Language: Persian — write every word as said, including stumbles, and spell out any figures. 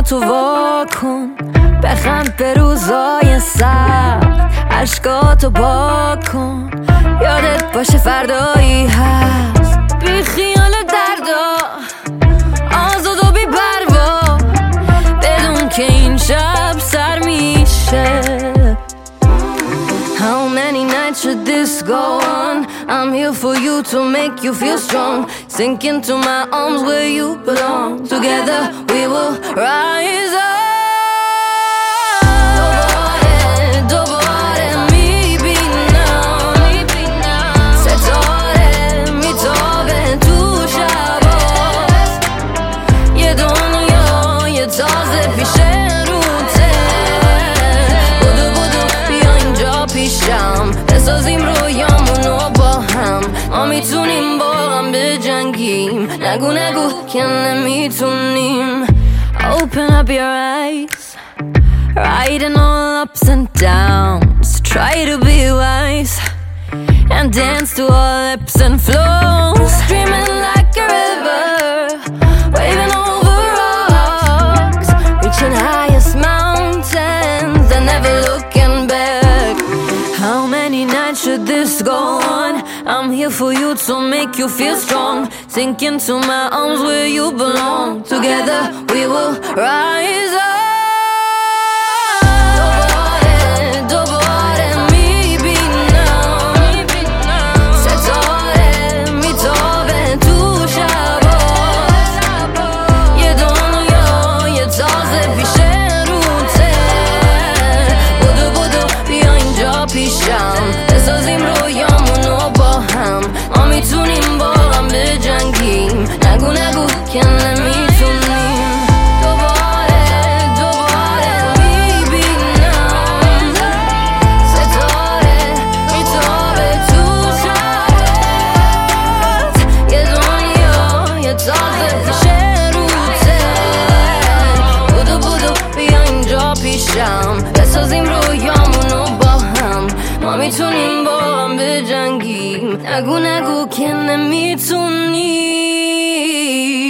چشماتو واکن، بخند به روزای سخت، عشقاتو پاک کن، یادت باشه فردایی هست، بی خیال دردا، آزاد و بی پروا، بدون که این شب سر میشه. How many nights should this go on? I'm here for you to make you feel strong. Sink into my arms where you belong. Together we will rise up. بسازیم رویامونو با هم، ما میتونیم با هم بجنگیم، نگو نگو که نمیتونیم. Open up your eyes, riding all ups and downs, try to be wise and dance to all ebbs and flows, streaming like a river, waving over rocks, reaching highest mountains and never looking back. How many nights should this go on? I'm here for you to make you feel strong. Sink into my arms where you belong. Together we will rise up. بسازیم رویامونو با هم، ما میتونیم با هم بجنگیم، نگو نگو که نمیتونیم. دوباره دوباره میبینم ستاره میتابه تو شبات، یه دنیا یه تازه پیش روته، بودو بودو بیا اینجا پیشم، بسازیم رویامونو با هم، ما میتونیم با هم بجنگیم، نگو نگو که نمیتونیم.